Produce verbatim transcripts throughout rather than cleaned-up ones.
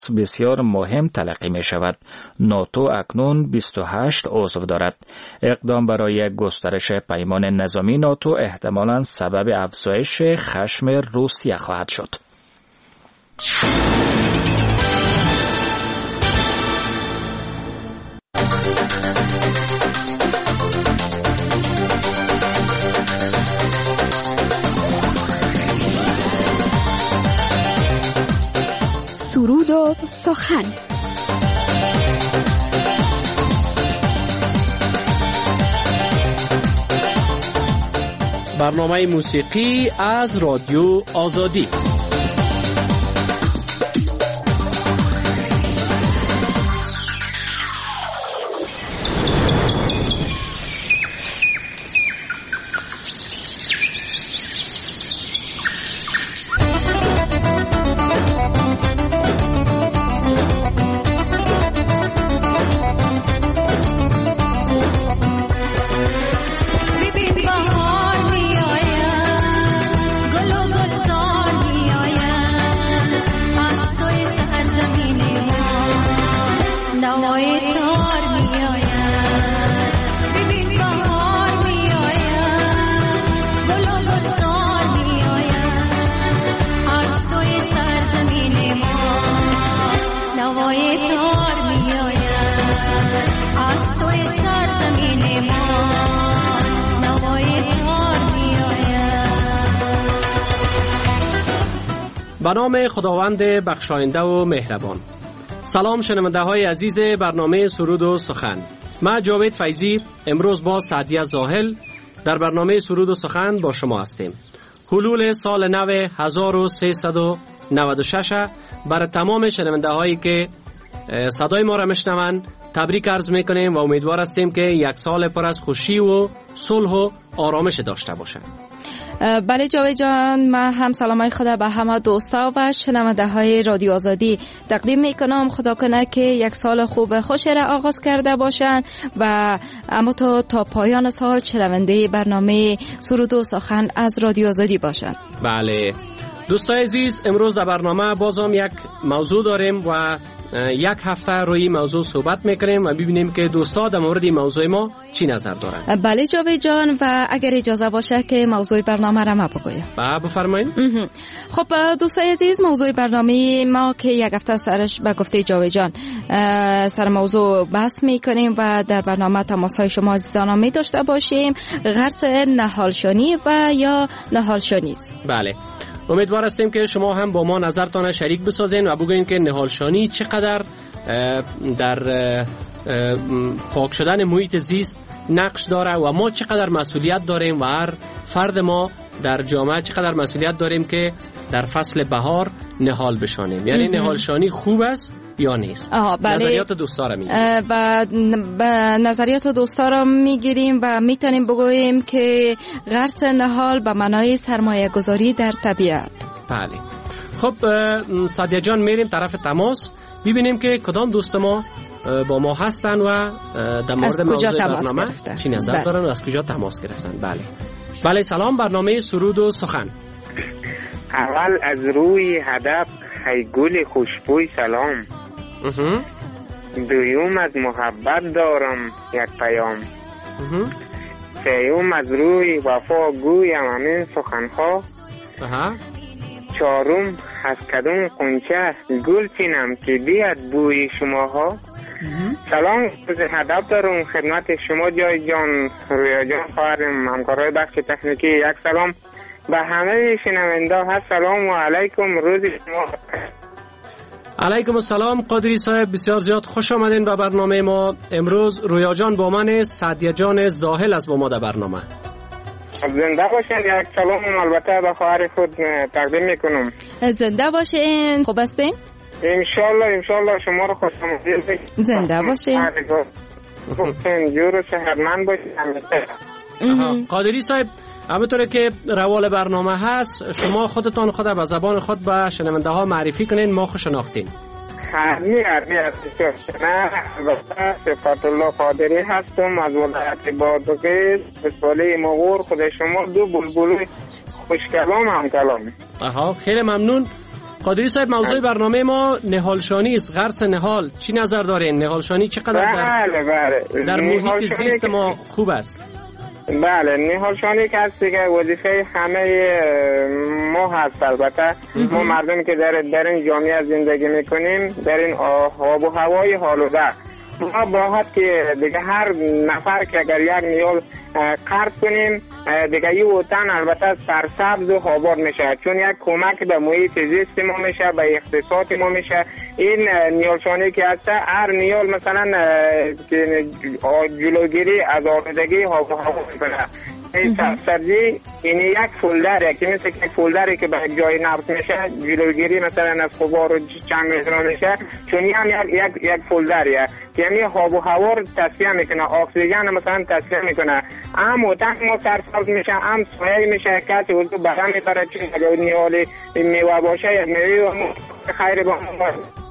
بسیار مهم تلقی می شود. ناتو اکنون بیست و هشت عضو دارد. اقدام برای گسترش پیمان نظامی ناتو احتمالاً سبب افزایش خشم روسیه خواهد شد. سرود و سخن. برنامه موسیقی از رادیو آزادی. به نام خداوند بخشاینده و مهربان. سلام شنونده های عزیز برنامه سرود و سخن. من جاوید فیضی امروز با سعدیه زاهل در برنامه سرود و سخن با شما هستیم. حلول سال نو هزار و سیصد و نود و شش برای تمام شنونده هایی که صدای ما را میشنوند تبریک عرض میکنیم و امیدوار هستیم که یک سال پر از خوشی و صلح و آرامش داشته باشند. بله جاوید جان، من هم سلامای خدا به همه دوستا و شنونده های رادیو آزادی تقدیم میکنم. خدا کنه که یک سال خوب خوش را آغاز کرده باشند و اما تا تا پایان سال شنونده برنامه سرود و سخن از رادیو آزادی باشند. بله دوستای عزیز، امروز در برنامه بازم یک موضوع داریم و یک هفته روی موضوع صحبت میکنیم و ببینیم که دوستا در مورد موضوع ما چی نظر دارن. بله جاوید جان، و اگر اجازه باشه که موضوع برنامه را ما بگویم. با بفرمایید. خب دوستای عزیز، موضوع برنامه ما که یک هفته سرش به گفته جاوید جان سر موضوع بحث میکنیم و در برنامه تماسهای شما عزیزان می داشته باشیم. غرس نهالشانی و یا نهالشانیست. بله، امیدوار هستیم که شما هم با ما نظرتان شریک بسازین و بگوین که نهالشانی چقدر در پاک شدن محیط زیست نقش داره و ما چقدر مسئولیت داریم و هر فرد ما در جامعه چقدر مسئولیت داریم که در فصل بهار نهال بشانیم. یعنی نهالشانی خوب است یا نیست؟ بله. نظریات دوستا را میگیریم و به نظریات دوستا را میگیریم و میتونیم بگوییم که غرس نهال به معنای سرمایه گذاری در طبیعت. بله. خب سعدیه جان، میریم طرف تماس ببینیم که کدام دوست ما با ما هستن و در مورد موضوع برنامه چی نظر بله. دارن و از کجا تماس گرفتن. بله بله سلام، برنامه سرود و سخن. اول از روی هدف ای گل خوشبوی سلام. دویم از محبت دارم یک پیام. سیوم از روی وفا گویم همین سخنها. چهارم از کدوم قنچه گل چینم که بیاد بوی شماها. سلام، از هدف دارم خدمت شما جای جان، رویا جان، خواهرم، همکارای بخش تکنیکی. یک سلام به همه شنونده ها. سلام و علیکم، روز شما. علیکم السلام قادری صاحب، بسیار زیاد خوش آمدین به برنامه ما. امروز رویا جان با من، سعدیه جان زاهل از با ما در برنامه. زنده باشین. یک سلام البته به خواهر خود تقدیم میکنم. زنده باشین. خوب هستین؟ انشالله انشالله شما رو خوش آمدید. زنده باشین. خوبتین، جور و شهرمند باشین. قادری صاحب، همونطوره که روال برنامه هست شما خودتان خود به زبان خود به شنونده ها معرفی کنین، ما خوش شناختین. حرمی حرمی هستید. نه صفات الله قادری هستم از ولایت بادغیس، بسواله مغور. خود شما دو بلبل خوش کلام هم کلام. آها، خیلی ممنون. قادری صاحب موضوع برنامه ما نهالشانی است، غرس نهال. چی نظر دارین؟ نهالشانی چقدر در, بله بله. در محیط زیست ما خوب است؟ بله، نهالشانی که هست دیگه وظیفه همه ما هست. البته ما مردم که در, در این جامعه زندگی میکنیم، در این آب و هوای حالوده، ما باید که دیگه هر نفر که اگر یک نیال قرض کنیم دیگه این وطن البته سرسبز و آباد میشه، چون یک کمک به محیط زیست ما میشه، به اقتصاد ما میشه. این نیالشانی که هست، هر نیال مثلا جلوگیری از آلودگی آب و هوا میکنه. این سبزی این یک فولدره که مثل یک فولدری که به جای نبت میشه، جلوگیری مثلا از غبار و چند میزنه میشه، چون این هم یک, یک, یک فولدریه که همین آب و هوا رو تصفیه میکنه، اکسیژن مثلا تصفیه میکنه. هم وطن ما سرسبز میشه، هم سایه میشه، کسی وضو بدن میبره. چون اگر نیالی میوه باشه یک میوه خیر با ما.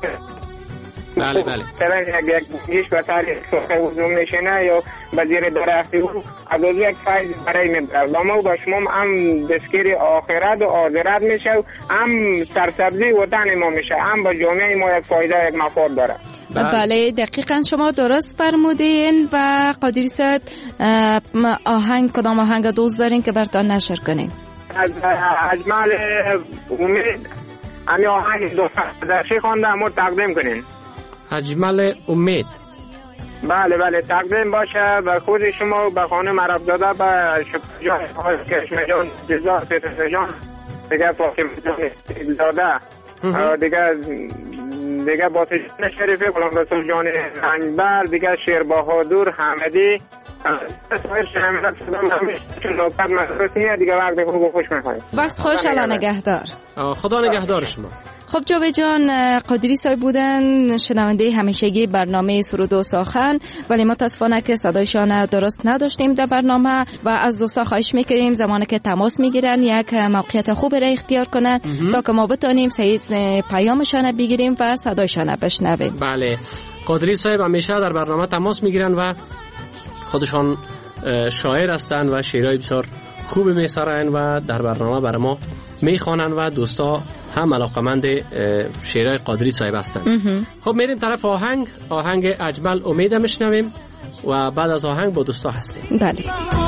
بله بله. مثلا یک گیش به سر سخه وضو میشنه یا به زیر درختی او از او یک فایده برای میبره. و ما با شما هم دستگیری آخرت و آخرت میشه، هم سرسبزی وطن ما میشه، هم با جامعه ما یک فایده، یک مفاد داره. بله دقیقاً شما درست فرمودین. و قادری صاحب آهنگ کدام آهنگ دوست دارین که براتون نشر کنیم؟ از اجمل امید امی آهنگ دوست درشی خوانده امو تقدیم کنین. اجمل امید. بله بله تقدیم باشه به خود شما، به خانم عرب داده، به شکر جان کشمه جان جزا فتح جان دیگه، فاطمه جان داده دیگه، دیگه باطشان شریفی غلام رسول جان رنگبر، دیگه شیر بهادر حمدی، سایر شهمیدت شدم همیشه چون نوکت مدرس نیه دیگه. وقت خوب و خوش میخواهیم. وقت خوش، الله نگهدار. خدا نگهدار شما. خب جاوید جان، قادری صاحب بودن شنونده همیشگی برنامه سرود و سخن، ولی متاسفانه که صدایشان درست نداشتیم در برنامه و از دوستا خواهش میکنیم زمانی که تماس میگیرن یک موقعیت خوب را اختیار کنن تا که ما بتونیم صحیح پیامشان بگیریم و صدایشان بشنویم. بله، قادری صاحب همیشه در برنامه تماس میگیرن و خودشان شاعر هستند و شعرهای بسیار خوب میسرن و در برنامه برای ما میخوانن و دوستا هم علاقمند شعرهای قادری صاحب هستن. خب میریم طرف آهنگ آهنگ اجمل امید میشنویم و بعد از آهنگ با دوستا هستیم. بله.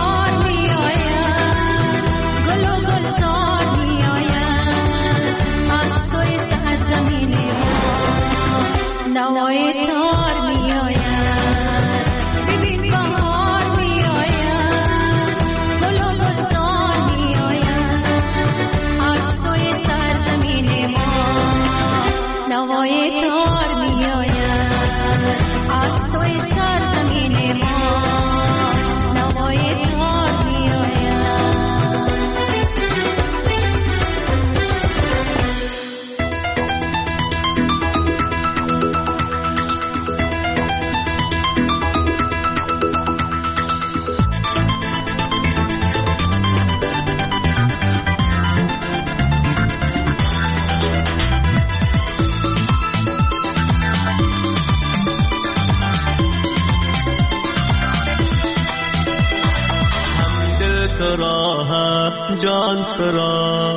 جان ترا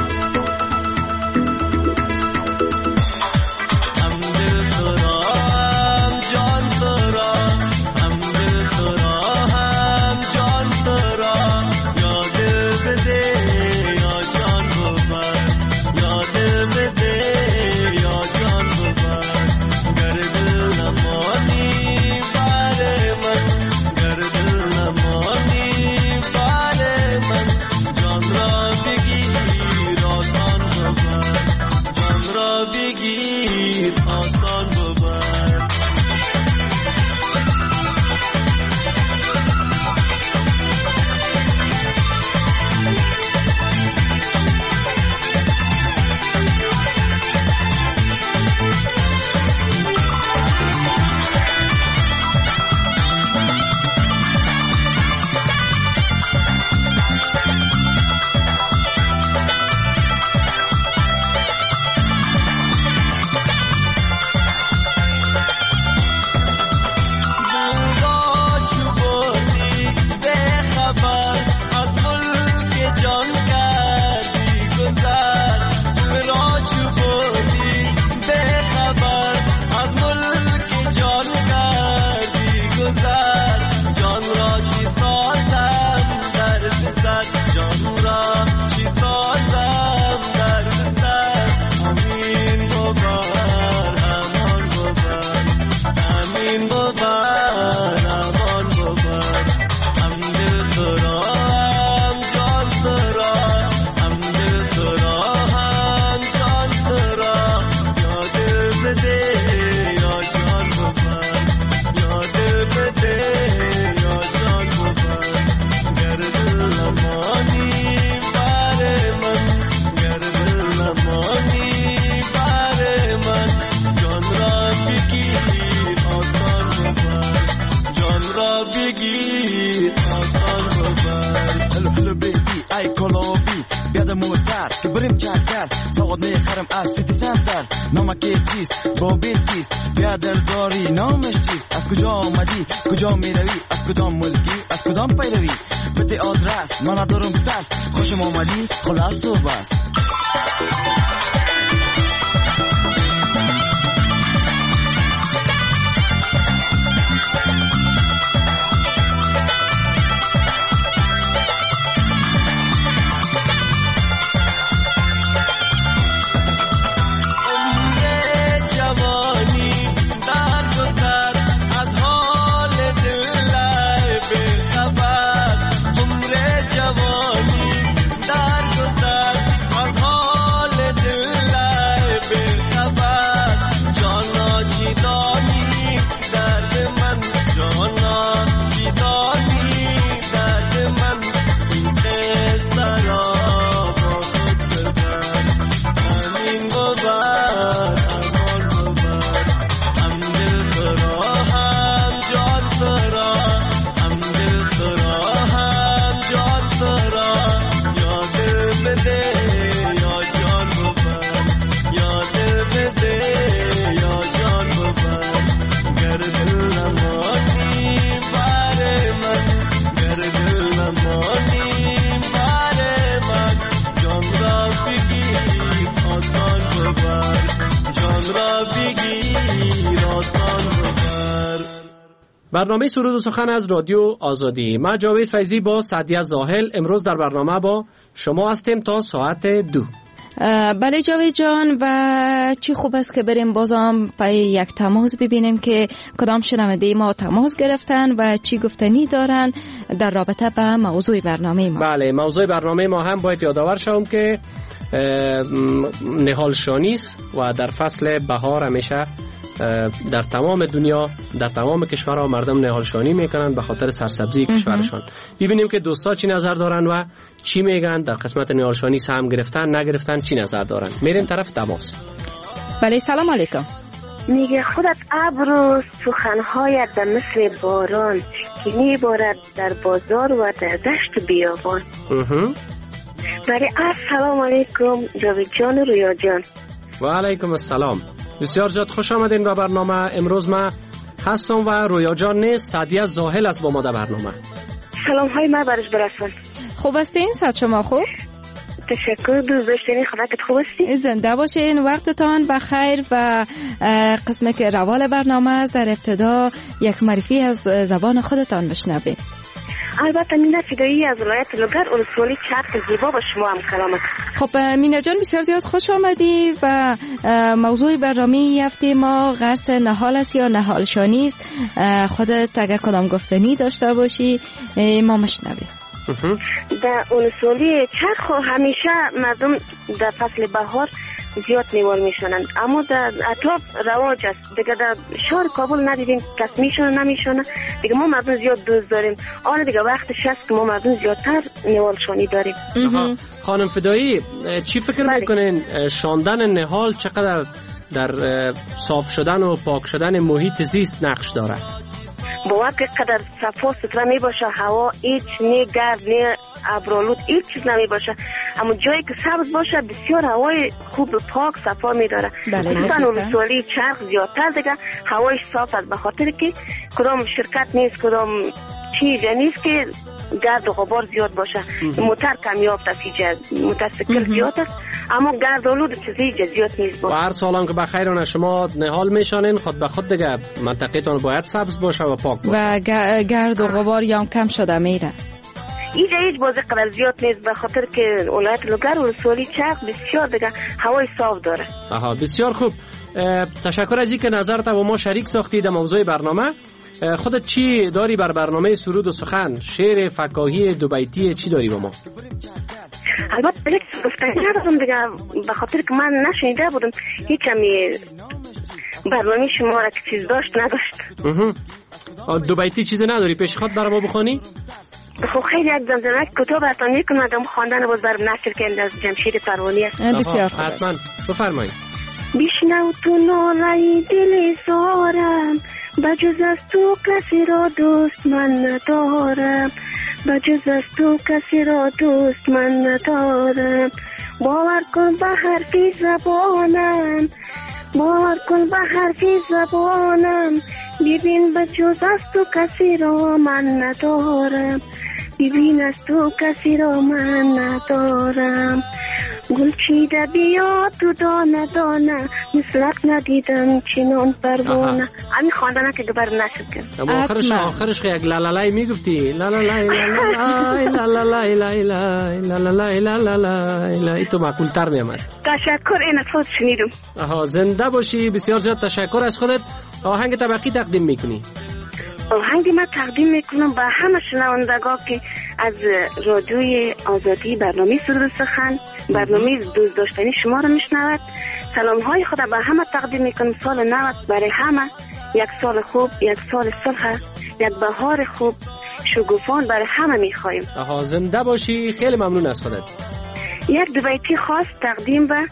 هم دل ترا هم جان ترا هم دل ترا هم جان ترا یا دل بده یا جان ببر یا دل بده یا جان ببر گر دل نمانی بار من گر دل نمانی بار من جان را بگیر آسان ببر جان را بگیر آسان ببر شهر که بریم چکر سواد میخرم از سویت سمتر نامکی چیست بابیل کیست بیادر داری نامش چیست از کجا آمدی کجا میروی از کدام ملکی از کدام پیروی بده آدرس من ندارم ترس خوشم آمدی خلاص و بس برنامه سرود و سخن از رادیو آزادی. من جاوید فیضی با سعدیه زاهل امروز در برنامه با شما هستیم تا ساعت دو. بله جاوید جان، و چی خوب است که بریم بازم پای یک تماس ببینیم که کدام شنونده ما تماس گرفتن و چی گفتنی دارن در رابطه با موضوع برنامه ما. بله، موضوع برنامه ما هم باید یادآور شوم که نهالشانی است و در فصل بهار همیشه در تمام دنیا در تمام کشورها مردم نهالشانی میکنن به خاطر سرسبزی کشورشان. ببینیم که دوستا چی نظر دارن و چی میگن در قسمت نهالشانی، سهم گرفتن نگرفتن چی نظر دارن. میریم طرف تماس. بله سلام علیکم. میگه خودت ابر و سخنهایت در مثل باران که میبارد در بازار و در دشت بیابان. بله السلام علیکم جاوید جان و رویا جان. و علیکم السلام. بسیار زیاد خوش آمدین به برنامه. امروز من هستم و رویا جان نیست، سعدیه زاهل است با ما در برنامه. سلام های من برش برسون. خوب هستین؟ صد شما خوب؟ تشکر. دوست داشتین خداکت خوب هستی؟ زنده باشین، وقتتان بخیر. و قسمت که روال برنامه است در ابتدا یک معرفی از زبان خودتان بشنویم. البته مینا فدایی از ولایت لوگر اولسوالی چرخ زیبا با شما هم کلام. خب مینا جان بسیار زیاد خوش آمدی و موضوع برنامه هفته ما غرس نهال است یا نهالشانی است. خودت اگر کدام گفتنی داشته باشی ما مشنویم. در اولسوالی چرخ همیشه مردم در فصل بهار زیاد نیوال میشونند، اما در اطراف رواج است. دیگه در شهر کابل ندیدیم کس میشونه نمیشونه. دیگه ما مردم زیاد دوست داریم. آن دیگه وقتش است که ما مردم زیادتر نیوال شانی داریم. خانم فدایی چی فکر بله. میکنین شاندن نهال چقدر در صاف شدن و پاک شدن محیط زیست نقش داره؟ با وقت قدر صفا ستره می باشه، هوا هیچ نه گرد نه ابرآلود هیچ چیز نمی باشه، اما جایی که سبز باشه بسیار هوای خوب پاک صفا می داره. مثلا اولسوالی چرخ زیادتر دیگه هوایش صاف است، به خاطر که کدام شرکت نیست، کدام چیز نیست که گرد و غبار زیاد باشه. موتر کمیاب تسیجه متاسکل زیاد است، اما گرد و آلود چیزی زیاد نیست باشه. و هر سال هم که بخیرانه شما نهال میشانین خود به خود دیگه منطقه‌تان باید سبز باشه و پاک باشه و گرد و غبار یا کم شده میره. اینجا هیچ بازی قدر زیاد نیست، به خاطر که ولایت لوگر و اولسوالی چرخ بسیار دیگه هوای صاف داره. آها بسیار خوب. تشکر از اینکه نظرت با ما شریک ساختی در موضوع برنامه. خودت چی داری بر برنامه سرود و سخن؟ شعر فکاهی دو بیتی چی داری با ما؟ البته بلیک گفتنی ندارم دیگه، به خاطر که من نشنیده بودم هیچ همی برنامه شما را که چیز داشت نداشت. دو بیتی چیز نداری پیش خود برای ما بخوانی؟ خب خیلی یک زمزمه کتاب اتان میکنم ادام خواندن باز برم نشر که از جمشید پروانی است. بسیار خوب است. حتما بفرمایید. بیشنو تو ناله دل زارم، بجز از تو کسی را دوست من ندارم، بجز از تو کسی را دوست من ندارم. باور کن به حرفی زبانم، باور کن به حرفی زبانم، ببین به جز از تو کسی را من ندارم، ببین از تو کسی را من ندارم. گل چیده بیا تو دانه دانه، مثلک ندیدم چنان پروانه. همین خواندنه که دوباره نشد کرد. اما آخرش آخرش یک لالالای میگفتی، لالالای لالالای لالالای لالالای لالالای لالالای. تو معقول تر میامد. تشکر، این اصفاد شنیدم. آها، زنده باشی. بسیار زیاد تشکر از خودت. آهنگ طبقی تقدیم میکنی؟ آهنگ ما تقدیم میکنم به همه شنوندگان که از رادیوی آزادی برنامه سرود سخن، برنامه دوست داشتنی شما رو میشنود. سلام های خدا به همه تقدیم میکنم. سال نو برای همه یک سال خوب، یک سال صلح، یک بهار خوب شگوفان برای همه میخوایم. آها، زنده باشی. خیلی ممنون از خودت. یک دو بیتی خاص تقدیم به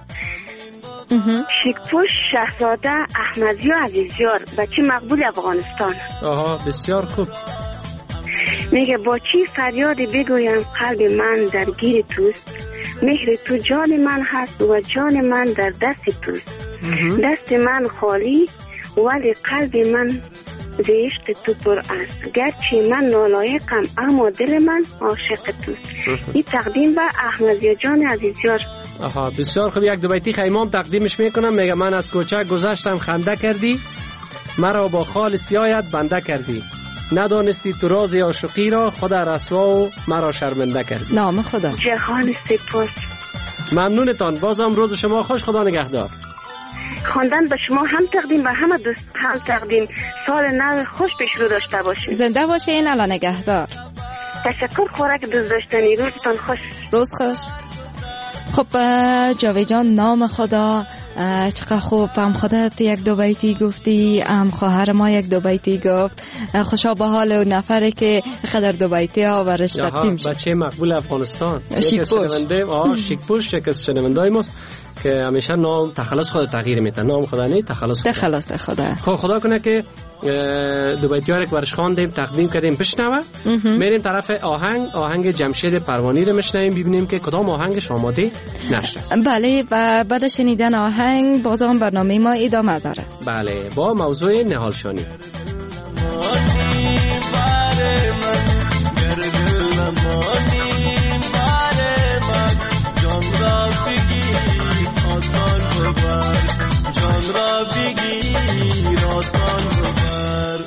شیکپوش شهزاده احمدی و عزیزیار، بچه مقبول افغانستان. آها، بسیار خوب. میگه با چی فریادی بگویم قلب من درگیر توست، مهر تو جان من هست و جان من در دست توست. دست من خالی ولی قلب من ز عشق تو پر است، گرچه من نالایقم اما دل من عاشق توست. این تقدیم به احمدی جان عزیزیار. آها، بسیار خوب. یک دو بیتی خیمام تقدیمش میکنم. میگه من از کوچه گذشتم خنده کردی، مرا با خال سیایت بنده کردی، ندانستی تو راز عاشقی را، خدا رسوا و مرا شرمنده کردی. نام خدا. جهان سپاس. ممنونتان. بازم روز شما خوش. خدا نگهدار. خواندن به شما هم تقدیم و همه دوست هم تقدیم. سال نو خوش پیش رو داشته باشید. زنده باشین. الله نگهدار. تشکر. خوراک دوست داشتنی. روزتان خوش. روز خوش. خب جاوید جان، نام خدا چقدر خوب. هم خودت یک دو بیتی گفتی، هم خواهر ما یک دو بیتی گفت. خوشا به حال اون نفره که قدر دو بیتی ها برش تقدیم شد. بچه مقبول افغانستان. شیکپوش. آه شیکپوش یک از شنوندای ماست که همیشه نام تخلص خود تغییر میده. نام خدا نه، تخلص خدا. تخلص خدا. خب خدا کنه که دو بیتی ها رو که برش خواندیم تقدیم کردیم بشنوه. میریم طرف آهنگ. آهنگ جمشید پروانی رو میشنویم، ببینیم که کدام آهنگش آماده نشده. بله، و بعد شنیدن آهنگ بازم برنامه ما ادامه داره. بله، با موضوع نهال شانی. جان را بگیر آسان ببر.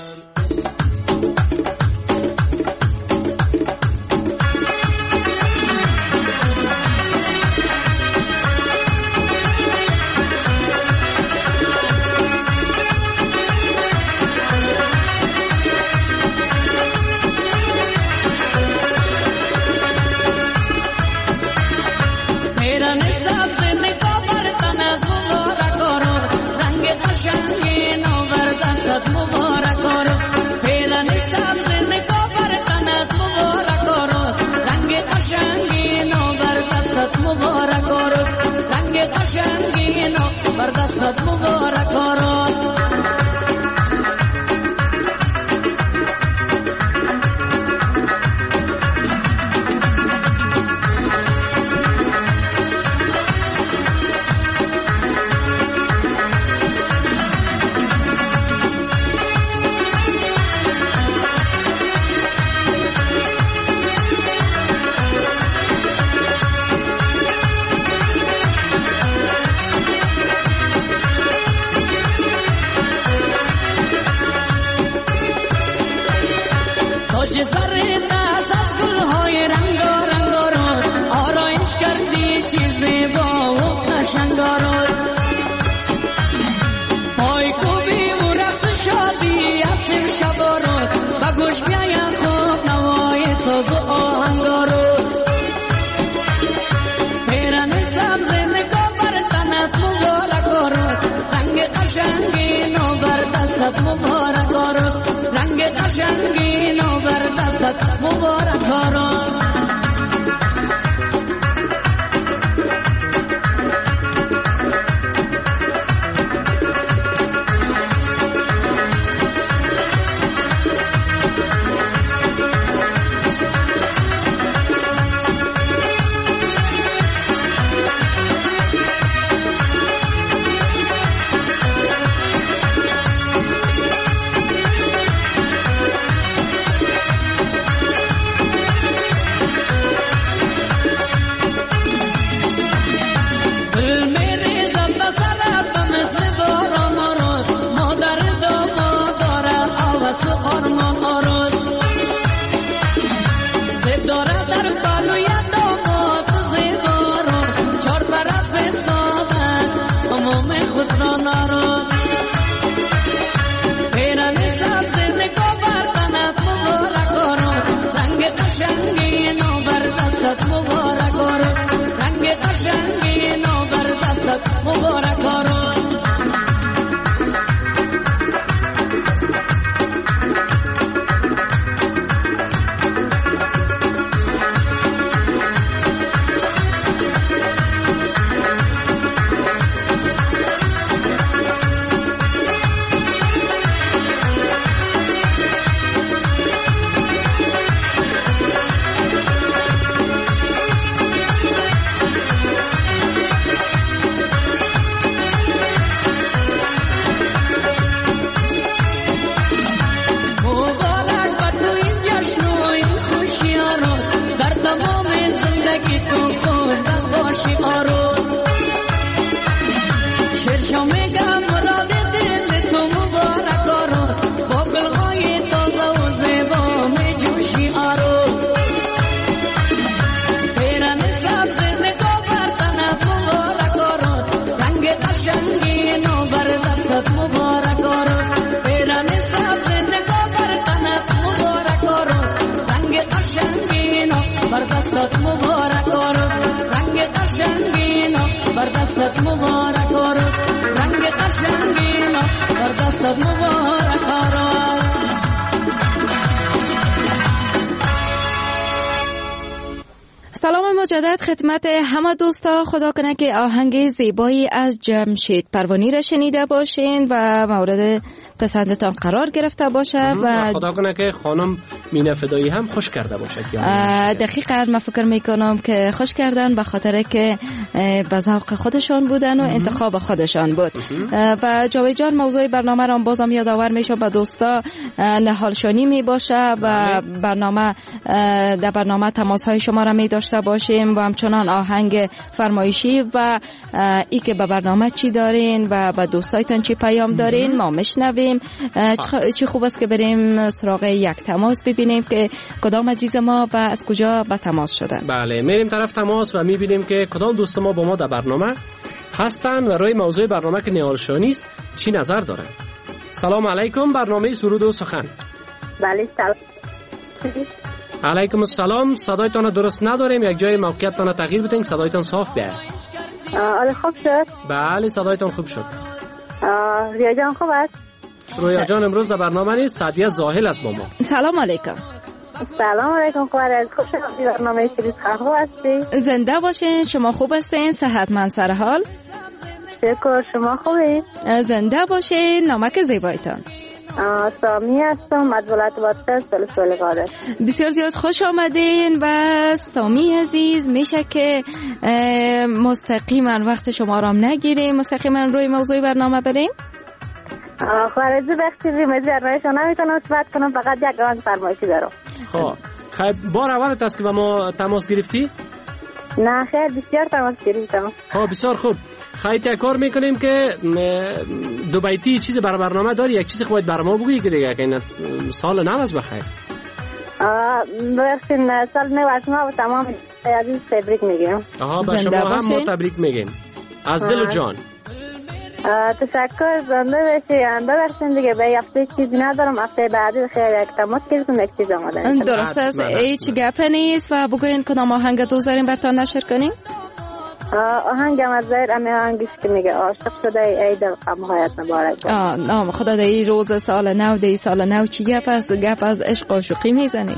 مبارک آراد. سلام مجدد خدمت همه دوستا. خدا کنه که آهنگ زیبایی از جمشید پروانی را شنیده باشین و مورد پسندتان قرار گرفته باشه و خدا کنه که خانم مینه فدایی هم خوش کرده باشه. دقیقاً من فکر میکنم که خوش کردن به خاطر که به ذوق خودشان بودن و انتخاب خودشان بود. و جاوید جان موضوع برنامه را بازم یادآور میشم به دوستا نهالشانی می باشه و برنامه در برنامه تماس های شما را می داشته باشیم و همچنان آهنگ فرمایشی و ای که به برنامه چی دارین و به دوستایتان چی پیام دارین ما میشنویم. چی خوب است که بریم سراغ یک تماس ببینیم که کدام عزیز ما و از کجا به تماس شدن. بله میریم طرف تماس و میبینیم که کدام دوست ما با ما در برنامه هستن و روی موضوع برنامه که نهالشانی است چی نظر دارن. سلام علیکم، برنامه سرود و سخن. بله سلام. علیکم السلام. صدایتان درست نداریم، یک جای موقعیتتان تغییر بدین صدایتان صاف بیاد. آره خوب شد. بله صدایتان خوب شد. رویا جان خوب است؟ رویا جان امروز در برنامه نیست، سعدیه زاهل است با ما. سلام علیکم. سلام علیکم خوبه، خوب شد. برنامه سرود خوب هستی؟ زنده باشین. شما خوب هستین؟ صحتمند سر حال؟ شکر. شما خوبی؟ زنده باشین. نامک زیبایتان؟ سامی هستم از ولایت بادغیس فلسطین قادر. بسیار زیاد خوش آمدین. و سامی عزیز میشه که مستقیما وقت شما را نگیریم، مستقیما روی موضوع برنامه بریم. خارجی وقتی روی برنامه شما نمیتونم صحبت کنم، فقط یک آن فرمایشی دارم. خب خیلی بار اولت است که با ما تماس گرفتی؟ نه خیر بسیار تماس گرفتم. خب بسیار خوب. خیلی کار میکنیم که دو بیتی چیز برای برنامه داری، یک چیز خواهید برای ما بگویی که دیگه که این سال نو است بخیر. بخشین سال نو از ما و تمام عزیز تبریک میگیم. آها با شما هم ما تبریک میگیم از دل و جان. تشکر. زنده باشی. ببخشید دیگه به هفته چیزی ندارم، هفته بعدی خیلی یک تماس گرفتم یک چیز آماده. درست است، هیچ گپ نیست. و بگوین کدام آهنگ دوست دارین براتون نشر کنیم؟ آهنگم از زیر امی آهنگیش که میگه عاشق شده ای دل غمهایت مبارک. آه نام خدا در این روز سال نو، در این سال نو چی گپ است؟ گپ از عشق و عاشقی میزنی؟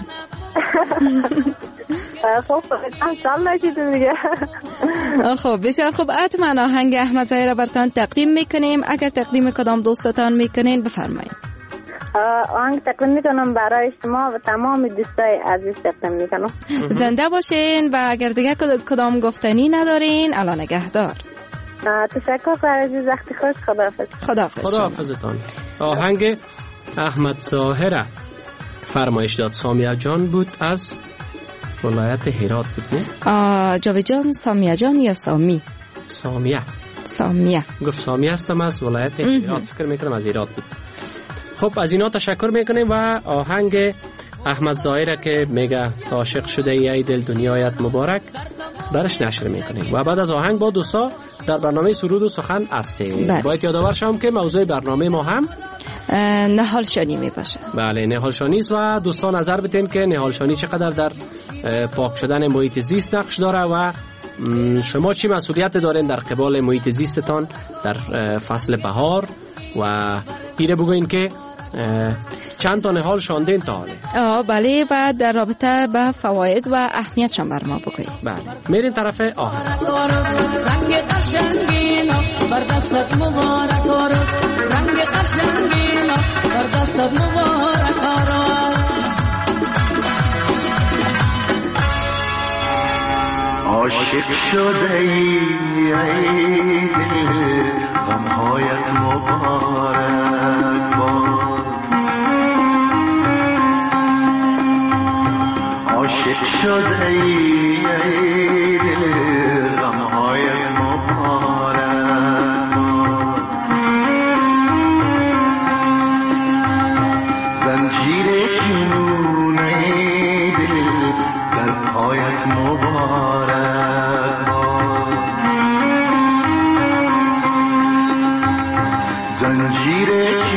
خب سال نشید دیگه. خب بسیار خوب. حتما آهنگ احمد ظاهر را براتون تقدیم میکنیم. اگر تقدیم کدام دوستتان میکنین بفرمایید. آهنگ تقدیم میکنم برای شما و تمام دوستای عزیز تقدیم میکنم. زنده باشین. و اگر دیگه کدام گفتنی ندارین الان نگهدار. تشکر خواهر عزیز، وقتی خوش. خداحافظ. خداحافظ. خداحافظتان. آهنگ احمد ظاهر فرمایش داد سامیه جان بود از ولایت هرات بود نه؟ جاوید جان سامیه جان یا سامی؟ سامیه. سامیه. گفت سامیه هستم از ولایت هرات، فکر میکنم از هرات بود. خب از اینا تشکر میکنیم و آهنگ احمد ظاهر که میگه عاشق شده ای دل دنیایت مبارک برش نشر میکنیم. و بعد از آهنگ با دوستا در برنامه سرود و سخن هستیم. باید یادآور شم که موضوع برنامه ما هم نهالشانی می باشه. بله نهالشانی است و دوستان نظر بدین که نهالشانی چقدر در پاک شدن محیط زیست نقش داره و شما چی مسئولیت دارین در قبال محیط زیستتان در فصل بهار و اینه بگوین که چند تا نهال شاندین تا حاله. آه بله. و در رابطه با فواید و اهمیتشان بر ما بگوین. بله میریم طرف آهنگ. رنگ قشنگین بر دستت مبارک آراد، رنگ قشنگین بر دستت مبارک آراد. عاشق شده ای ای دل غمهایت مبارک باد، عاشق شده ای ای دل غمهایت مبارک باد، زنجیر جنون ای دل در پایت مبارک باد، زنجیر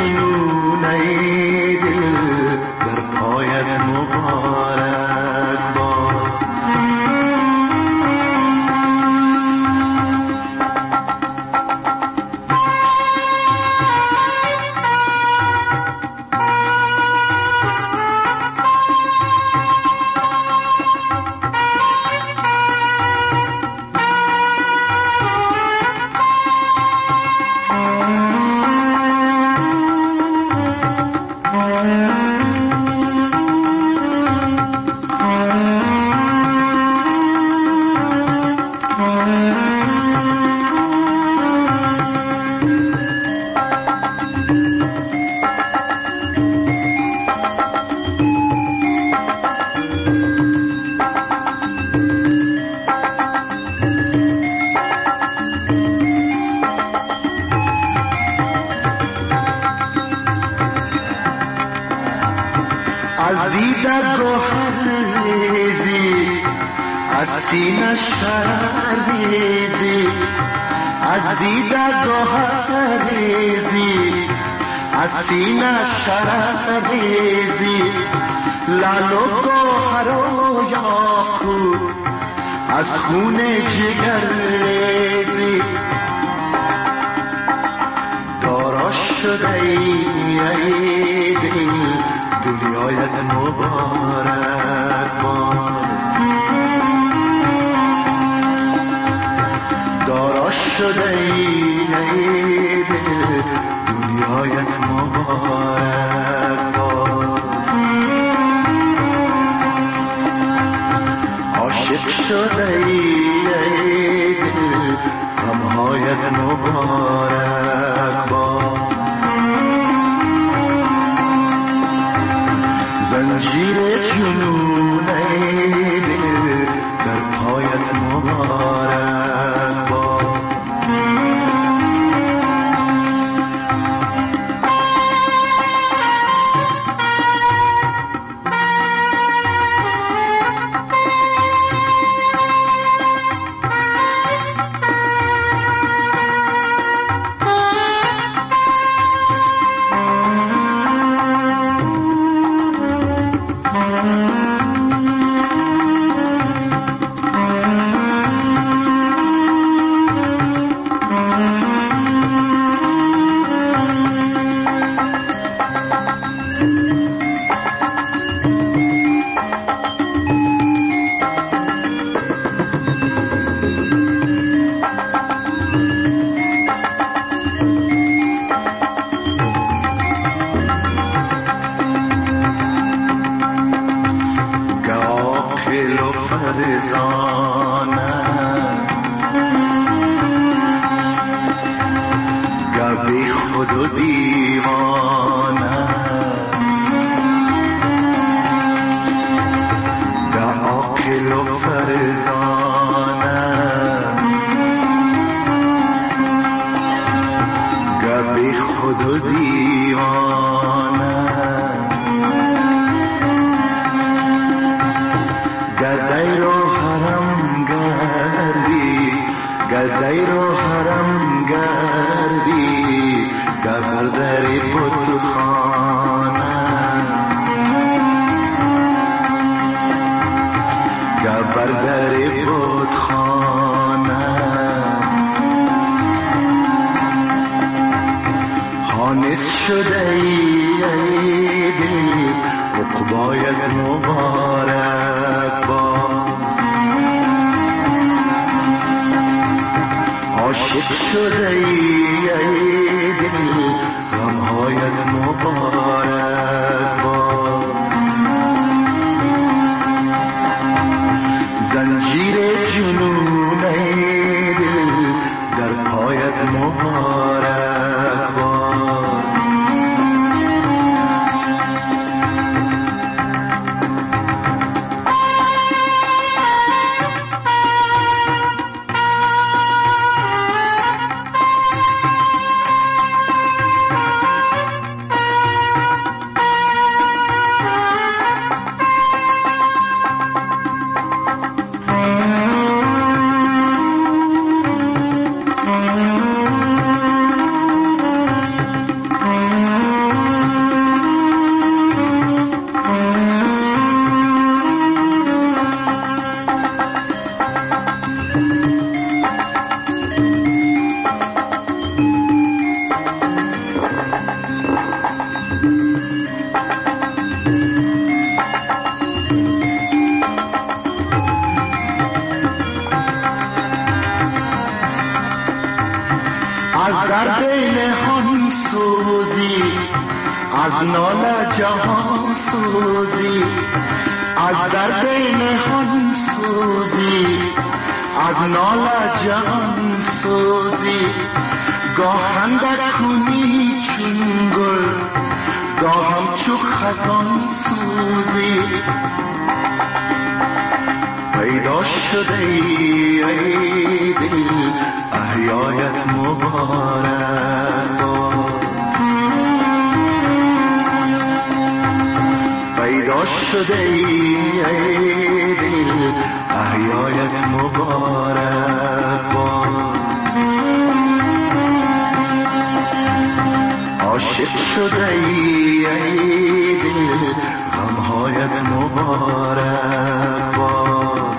از دیدت گوهر ریزی از سینه شرر ریزی از دیدت گوهر ریزی از سینه شرر ریزی لعل و گوهر و یاقوت از خون جگر ریزی دارا شده ای دل دنیایت مبارک باد دارا شده ای دل دنیایت مبارک باد عاشق شده ای دل غمهایت مبارک باد زنجیر جنون ای دل در پایت مبارک باد پیدا شده ای دل احیایت مبارک پیدا شده ای ای دل احیایت مبارک باد عاشق شده ای ای دل غمهایت مبارک باد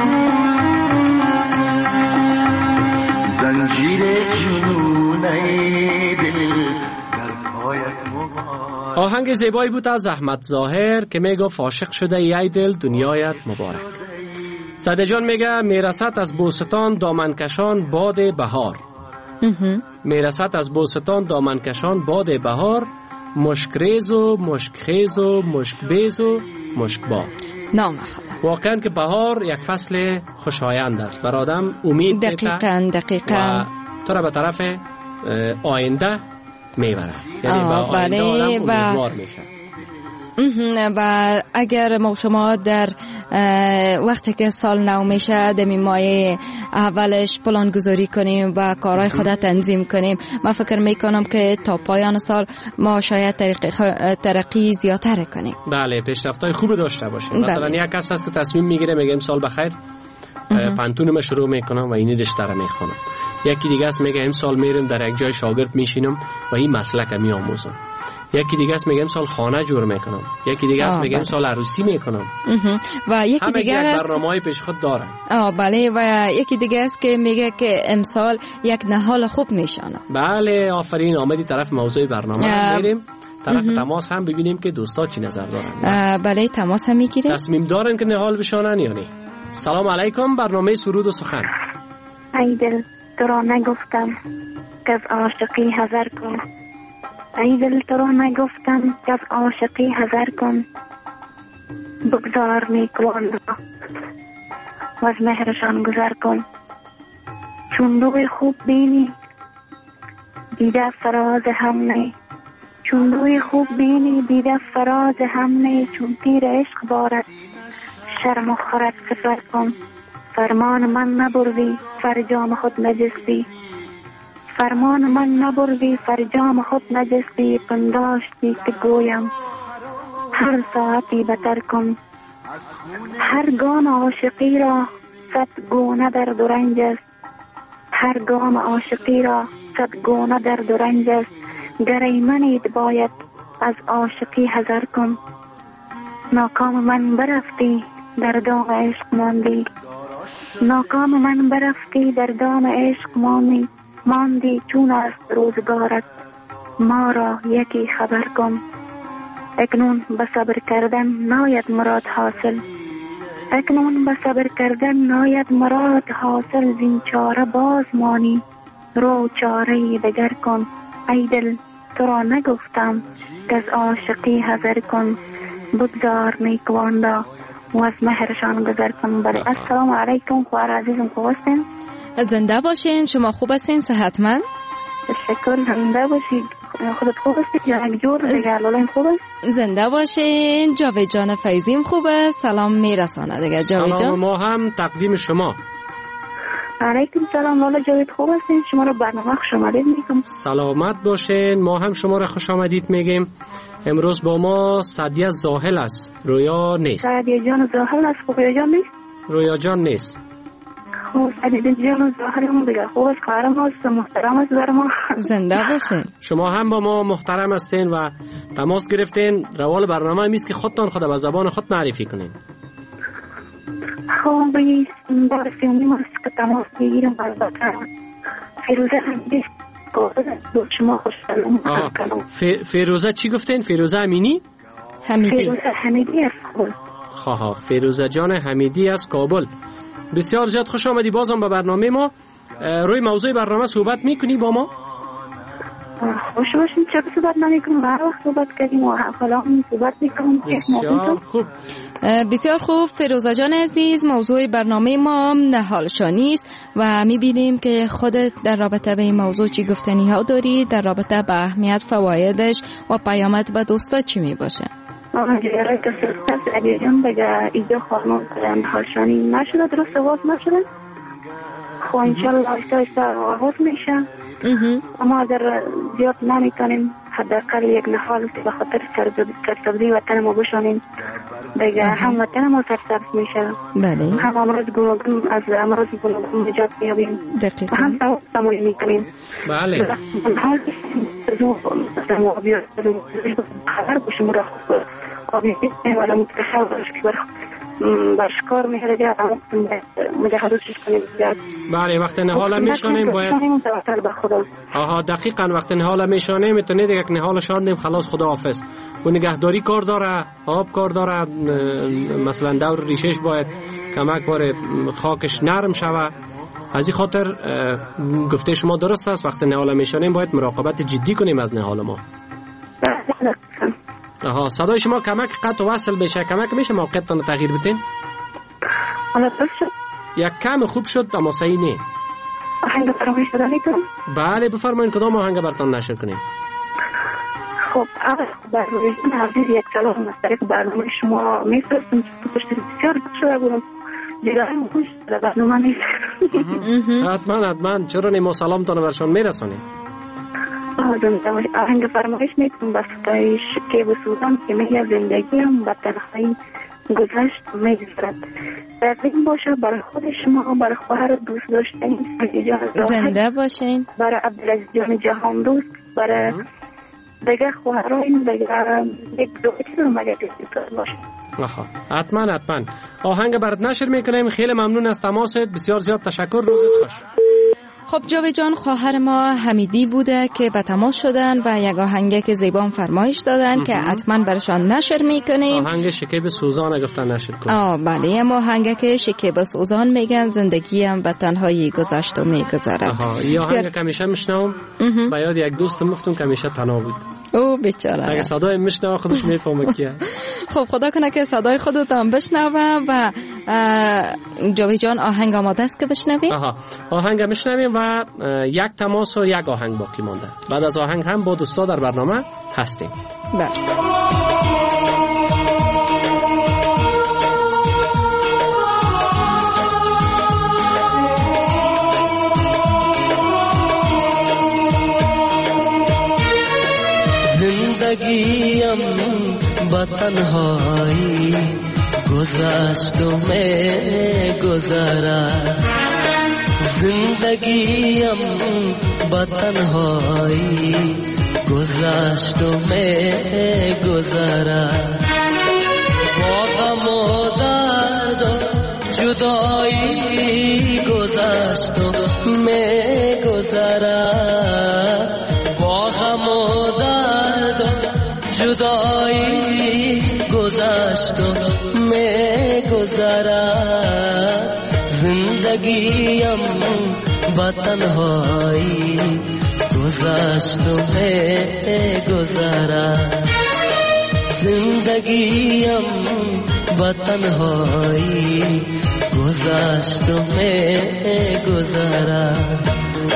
زنجیر جنون ای دل در پایت مبارک. آهنگ زیبایی بود از احمد ظاهر که میگه عاشق شده ای دل دنیایت مبارک. ساده جان میگه میرسد از بوستان دامنکشان باد بهار. میرسد از بوستان دامنکشان باد بهار مشکریز و مشکخیز و مشکبیز و مشکبار. نام خدا. واقعا که بهار یک فصل خوشایند است بر آدم امید دقیقاً دقیقاً و تو را به طرف آینده میبره، یعنی به آینده آدم امیدوار میشه. و اگر ما شما در وقتی که سال نو میشه دمی ماه اولش پلان گذاری کنیم و کارهای خود تنظیم کنیم، من فکر میکنم که تا پایان سال ما شاید ترقی زیادتر کنیم. بله، پیشرفت‌های خوب داشته باشیم. مثلا یک کس هست که تصمیم میگیره میگه امسال بخیر پنتونم شروع میکنم و این رشته را میخونم. یکی دیگه است میگه امسال میرم در یک جای شاگرد میشینم و این مسلک میآموزم. یکی دیگه است میگه امسال خانه جور میکنم. یکی دیگه است میگه امسال عروسی میکنم. و یکی دیگه است برنامه‌های پیش خود داره. آه بله، و یکی دیگه است که میگه که امسال یک نهال خوب میشانه. بله آفرین، آمدی طرف موضوع برنامه میریم. طرف تماس هم ببینیم که دوستا چی نظر دارن. بله تماس هم میگیریم. تصمیم دارن که نهال بشانن یا نه. سلام علیکم، برنامه سرود و سخن. ای دل تو را نگفتم که از عاشقی حذر کن. ای دل تو را نگفتم که از عاشقی حذر کن. بگذار نیکوان را و از مهرشان گذر کن. چون روی خوب بینی دیده فراز هم نه. چون روی خوب بینی دیده فراز هم نه. چون تیر عشق بارد شرم و خرد سفر کن. فرمان من نبردی فرجام خود نجستی. فرمان من نبردی فرجام خود نجستی. پنداشتی که گویم هر ساعتی بتر کن. هر گام عاشقی را صد گونه درد و رنج است. هر گام عاشقی را صد گونه درد و رنج است. گر ایمنید باید از عاشقی حذر کن. ناکام من برفتی در دام عشق ماندی. ناکام من برفتی در دام عشق ماندی. ماندی چون است روزگارت ما را یکی خبر کن. اکنون به صبر کردن ناید مراد حاصل. اکنون به صبر کردن ناید مراد حاصل. زین چاره باز مانی رو چاره دگر کن. ای دل تو را نگفتم که از عاشقی حذر کن. بگذار نیکوان را و از مهرشان گذر کن. بله السلام علیکم خواهر عزیزم، خوب هستین؟ زنده باشین. شما خوب هستین؟ صحتمند؟ تشکر. زنده باشید. خودت خوب هستی؟ جانک جور دیگه الان خوب است؟ زنده باشین. جاوید جان فیضیم خوبه. سلام میرسانه دیگه جاوید جان. سلام ما هم تقدیم شما. علیکم سلام. والا جاوید خوب هستین؟ شما رو برنامه خوش آمدید میگم. سلامت باشین. ما هم شما رو خوش آمدید میگیم. امروز با ما سعدیه زاهل است، رویا نیست. سعدیه جان زاهل است، رویا جان نیست. رویا جان نیست. خوب سعدیه جان زاهل هم دیگه خوب است، کارم است، محترم است بر ما. زنده باشین. شما هم با ما محترم هستین و تماس گرفتین. روال برنامه میست که خودتان خود به زبان خود معرفی کنین. خوب این بار سیومی است که تماس بگیرم. البته فیروزه هم نیست. شما خوشحالم. فیروزه چی گفتین؟ فیروزه امینی؟ حمیدی. فیروزه حمیدی از کابل. خواه فیروزه جان حمیدی از کابل. بسیار زیاد خوش آمدی بازم به برنامه ما. روی موضوع برنامه صحبت میکنی با ما؟ خوش باشین. چرا صحبت نمیکنم؟ هر وقت صحبت کردیم و حالا هم صحبت میکنم. بسیار خوب. بسیار خوب فیروزه جان عزیز، موضوع برنامه ما نهالشانی است و میبینیم که خودت در رابطه به این موضوع چی گفتنی ها داری، در رابطه به اهمیت فوایدش و پیامد به دوستا چی میباشه؟ آقا جیاره که سرسط علی جان بگه ایجا خانون نهالشانی نشده، درست آغاز نشده. خب انشالله آیسته آیسته آغاز میشه. اما اگر زیاد نمیتونیم حداقل یک نهال که به خاطر سرسبزی وطن ما بشانیم دیگه هم وطن ما سرسبز میشه بله هم امراض گوناگون از امراض گوناگون نجات میابیم و هم ثواب تمامی میکنیم. بله خبر باشیم را خوب آبی بیتیم ولی متخیل باش که برشکار میهره دیگه مجهدوشش کنیم. بله وقتی نهاله میشانیم باید آها دقیقا وقتی نهاله میشانیم میتونید یک نهال شاندیم خلاص خدا حافظ. و نگهداری کار داره، آب کار داره، مثلا دور ریشش باید کمک باره خاکش نرم شوه. از این خاطر گفته شما درست است وقتی نهاله میشانیم باید مراقبت جدی کنیم از نهال ما. آها صدای شما کمک قطع و وصل بشه، کمک میشه موقعتان تغییر بتین؟ یک کم خوب شد اما صحیح نه. آهنگ فرمایش دادنی کنم؟ بله بفرمایید کدام آهنگ براتون نشر کنیم؟ خب اول برنامه عزیز یک سلام از طریق برنامه شما میفرستم تو پشت بسیار شده بودم دیگه خوش در برنامه میفرستم. حتما حتما چرا نیما سلامتان برشان میرسانیم؟ آهنگ فرمایش میکنم با صدای شکیب سوزان که میگه زندگیم با تنهایی گذشت میگذرد. این باشه برای خود شما، برای خواهر دوست داشتنی زنده باشین، برای عبدالعزیز جان جهان دوست، برای دیگه خواهرین دیگه یک دوستی رو مگه دوست باشه. آها حتما حتما آهنگ برات نشر میکنیم. خیلی ممنون از تماست، بسیار زیاد تشکر، روزت خوش. خب جاوید جان خواهر ما حمیدی بوده که به تماس شدن و یک آهنگ که زیبان فرمایش دادن که حتما برشان نشر میکنیم. آهنگ شکیب سوزان گفتن نشر کنیم. آه بله اما آهنگ که شکیب سوزان میگن زندگی هم به تنهایی گذشت و میگذرد. آها این آهنگ که همیشه میشنوم به یاد یک دوست مفتم که همیشه تنها بود. او بیچاره اگه صدای میشنوه خودش میفهمه کیه. خب خدا کنه که صدای خودت هم بشنوه و جاوید جان آهنگ آماده است که بشنویم. آها آهنگ میشنویم و یک تماس و یک آهنگ باقی مانده. بعد از آهنگ هم با دوستا در برنامه هستیم. بله زندگیم با تنهایی گذشت و می گذرد. زندگیم با تنهایی گذشت و می گذرد. با غم و درد و جدایی گذشت و می گذرد. با غم و درد و جدایی گذشت و می گذرد. زندگیم با تنهایی گذشت و می گذرد. زندگیم با تنهایی گذشت و می گذرد.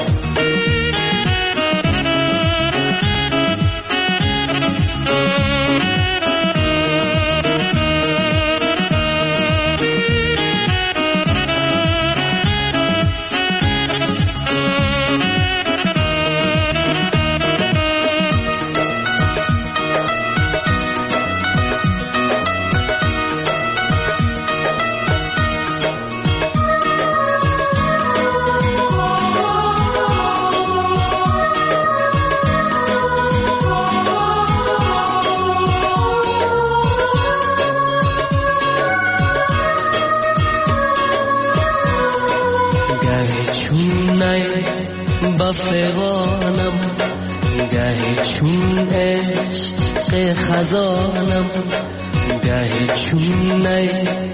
بفغانم گهی چون عشق خزانم گهی چون نی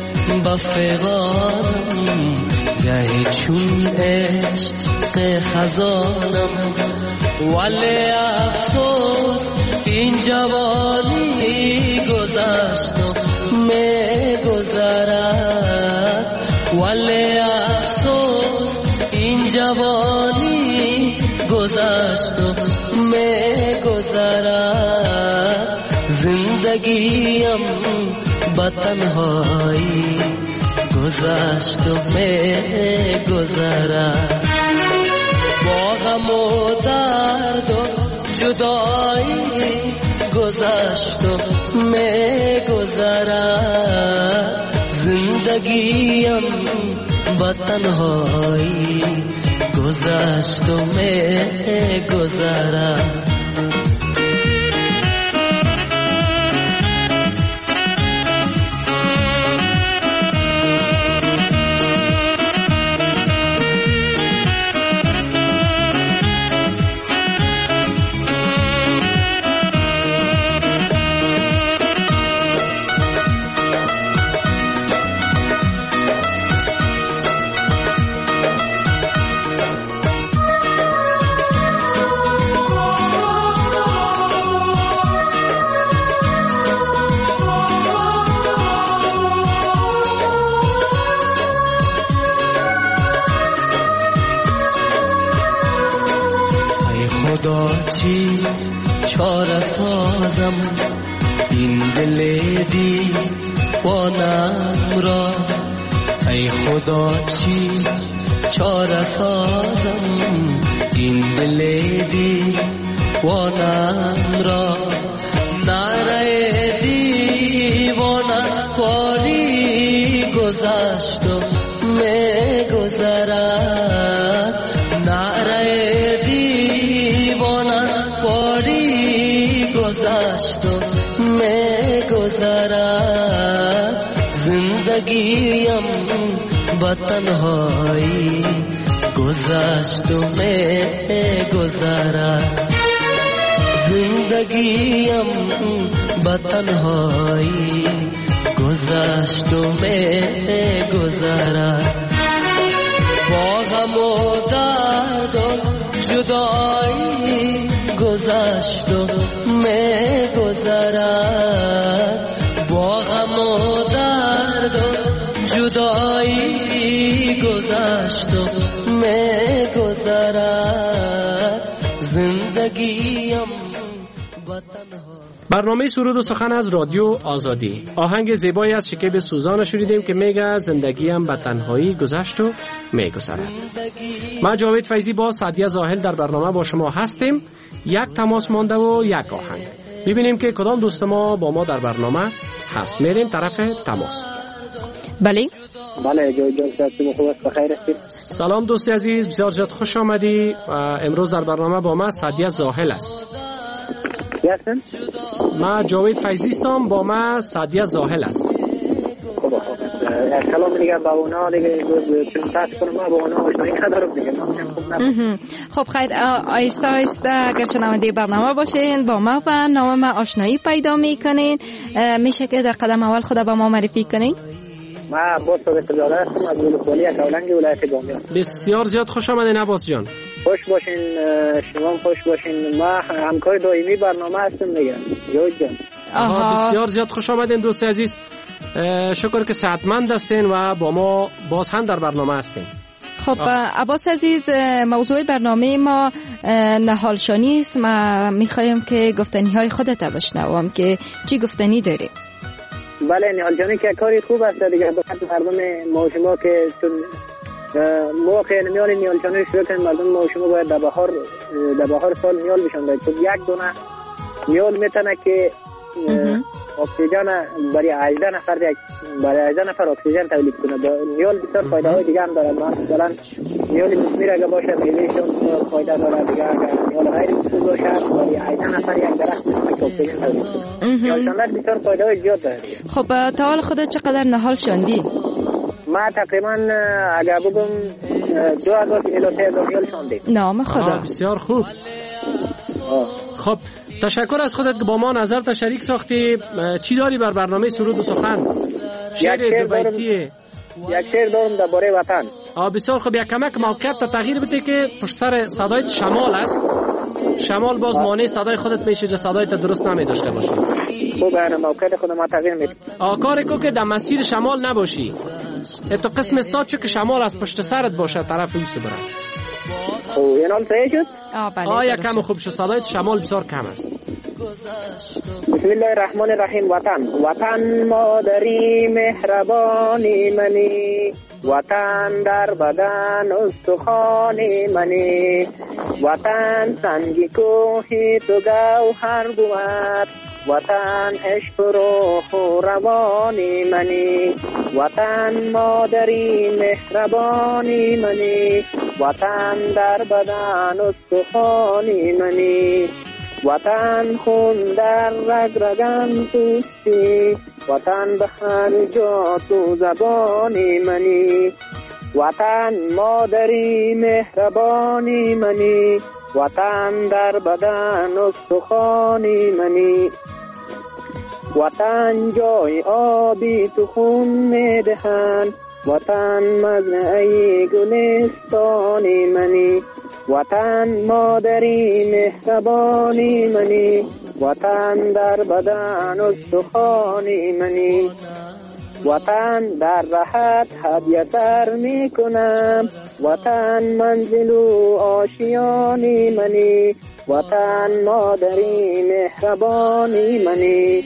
بفغانم گهی چون عشق خزانم. ولی افسوس این جوانی گذشت و می گذرد. ولی افسوس این جوانی گذشت و می گذرد. زندگیم با تنهایی گذشت و می گذرد. با غم و درد و جدایی گذشت و میگذرد زندگیم با تنهایی گذشت و میگذرد چی چاره سازم این دل دیوانم را ای خدا چی چاره سازم این دل دیوانم را نره دیوانم پاری گذشت و میگذرد نره گذشت و میگذرد زندگیم با تنهایی گذشت و میگذرد زندگیم با تنهایی گذشت و میگذرد با غم و درد و جدایی گذشت و میگذرد با غم و درد و جدایی گذشت و میگذرد زندگیم با تنها. برنامه سرود و سخن از رادیو آزادی. آهنگ زیبایی از شکیب سوزان شنیدیم که میگه زندگیم به تنهایی گذشت و میگذرد. من جاوید فیضی با سعدیه زاهل در برنامه با شما هستیم. یک تماس مانده و یک آهنگ. ببینیم که کدام دوست ما با ما در برنامه هست. میریم طرف تماس. بله بله جوید جان شما خوب است بخیر هستید؟ سلام دوستی عزیز، بسیار زیاد خوش آمدی. امروز در برنامه با ما سعدیه زاهل است. یستن؟ ما جاوید فیضی هستم، با ما سعدیه زاهل است. خوب خوب. سلام دیگه با اونا دیگه چون تاس کنم با اونا آشنایی ندارم دیگه. خب خیر، آیسته آیسته اگر شنونده برنامه باشین با ما و نام ما آشنایی پیدا میکنین. میشه که در قدم اول خدا با ما معرفی کنین؟ ما عباس صادق زاده هستم از ولسوالی اکاولنگ ولایت گامیان. بسیار زیاد خوش آمدین عباس جان. خوش باشین، شما خوش باشین. ما همکار دائمی برنامه هستم دیگه جوید جان. آها بسیار زیاد خوش آمدین دوست عزیز. شکر که صحتمند هستین و با ما باز هم در برنامه هستین. خب عباس عزیز، موضوع برنامه ما نهالشانی است. ما میخوایم که گفتنی های خودت بشنوم که چی گفتنی داری؟ بله، نهالشانی که کاری خوب است دیگه. بخاطر مردم ما شما که چون موقع میال نهالشانی شروع کنیم، مردم ما شما باید در بهار در بهار سال میال بشن باید. چون یک دونه میال میتونه که اکسیژن برای هجده نفر برای هجده نفر اکسیژن تولید کنه. میال بسیار فایده های دیگه هم داره. مثلا میال مثمر اگه باشه میوهشون فایده داره دیگه. اگر میال غیر مثمر باشه برای هجده نفر یک درخت اکسیژن تولید کنه. نهالشاندن بسیار فایده های زیاد داره. خب تا حال خودت چقدر نهال شاندی؟ ما تقریبا اگر بگم دو هزار الی سه هزار میال شاندیم. نام خدا. بسیار خوب. خب تشکر از خودت که با ما نظر تا شریک ساختی. چی داری بر برنامه سرود و سخن؟ شعر دو بیتیه. یک شعر دارم درباره وطن. آ بسیار خوب. یک کمک موقعیت تا تغییر بده که پشت سر صدای شمال است. شمال باز مانع صدای خودت میشه که صدای تا درست نمی داشته باشی. خوب انا موقعیت خودم ما تغییر میدم. آ کار کو که در مسیر شمال نباشی. تو قسم استاد چه که شمال از پشت سرت باشه طرف ایست بره. او اینال صحیح شد؟ آ بله. آ یک کم خوب شد. صدای شمال بسیار کم است. بسم الله الرحمن الرحیم. وطن وطن مادری مهربانی منی، وطن در بدن استخوان منی، وطن سنگ کوهی تو گوهر بود، وطن عشق و روح و روانی منی، وطن مادری مهربانی منی، وطن در بدن استخوانی منی، وطن خون در رگ رگم توستی، وطن به هر جا تو زبانی منی، وطن مادری مهربانی منی، وطن در بدن استخوانی منی، وطن جای آبی تو خون میدهند، وطن مزرعه گلستانی منی، وطن مادری مهربانی منی، وطن در بدن استخوانی منی، وطن در راحت هدیه تر می کنم، وطن منزل و آشیانی منی، وطن مادری مهربانی منی،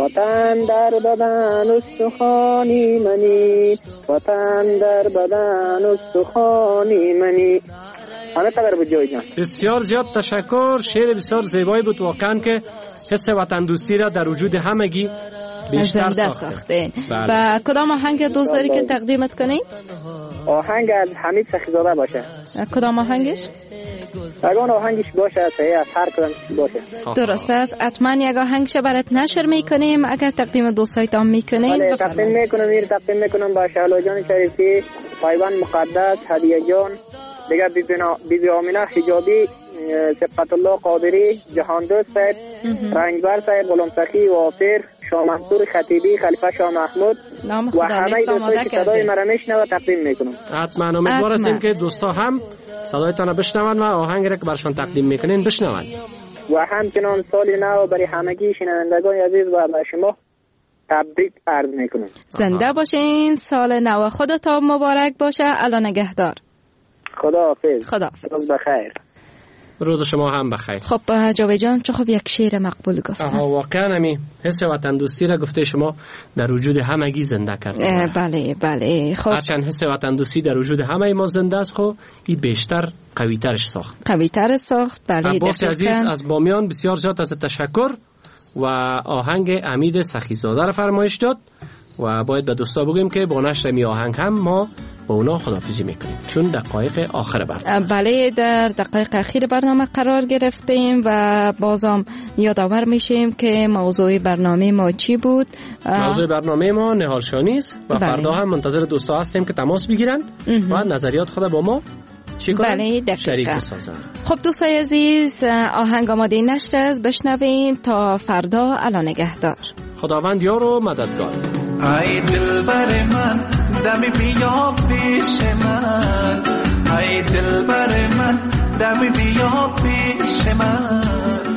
وطن در بدن استخوانی منی، وطن در بدن استخوانی منی. همه تبر بود جوی جان. بسیار زیاد تشکر. شعر بسیار زیبایی بود واقعا که حس وطن دوستی را در وجود همگی بیشتر ساخته. بله. و کدام آهنگ دوست داری که تقدیمت کنی؟ آهنگ از حمید سخیزاده باشه. کدام آهنگش؟ اگه آهنگش باشه صحیح از هر کدام باشه. درست است. حتما یک آهنگش برات نشر میکنیم اگر تقدیم دوستایتان میکنین. بله تقدیم میکنم، میر تقدیم میکنم با شعلا جان شریفی، پایبند مقدس، هدیه جان، دیگه بی بی آمینه حجابی، صفت الله قادری، جهان دوست صاحب، رنگبر صاحب، غلام سخی، وافر، شاه منصور خطیبی، خلیفه شاه محمود و همه دوستایی که صدای مرا میشنوه تقدیم میکنم. حتما امیدوار هستیم که دوستا هم صدایتان را بشنون و آهنگ را که برشان تقدیم میکنین بشنون. و همچنان سال نو برای همگی شنوندگان عزیز و به شما تبریک عرض میکنم. زنده باشین، سال نو خودتان مبارک باشه. الله نگهدار. خداحافظ. خداحافظ. روز بخیر. روز شما هم بخیر. خب جاوید جان چه خب یک شعر مقبول گفتن. آها واقعا همی حس وطن دوستی را گفته شما در وجود همگی زنده کرده. بله بله. خب هرچند حس وطن دوستی در وجود همه ما زنده است، خب این بیشتر قوی ترش ساخت. قوی تر ساخت. بله. عباس عزیز از بامیان بسیار زیاد از تشکر و آهنگ حمید سخیزاده را فرمایش داد و باید به دوستا بگیم که با نشر می آهنگ هم ما با اونا خداحافظی میکنیم چون دقایق آخر برنامه. بله در دقایق اخیر برنامه قرار گرفتیم و بازم یادآور میشیم که موضوع برنامه ما چی بود. موضوع برنامه ما نهالشانی است و بله. فردا هم منتظر دوستا هستیم که تماس بگیرن و نظریات خود با ما چی کنن؟ بله شریک بسازن. خب دوستای عزیز آهنگ آماده نشر است، بشنوین تا فردا. الله نگهدار. خداوند یار و مددگار. ای دلبر من دمی بیا پیش من، ای دلبر من دمی بیا پیش من،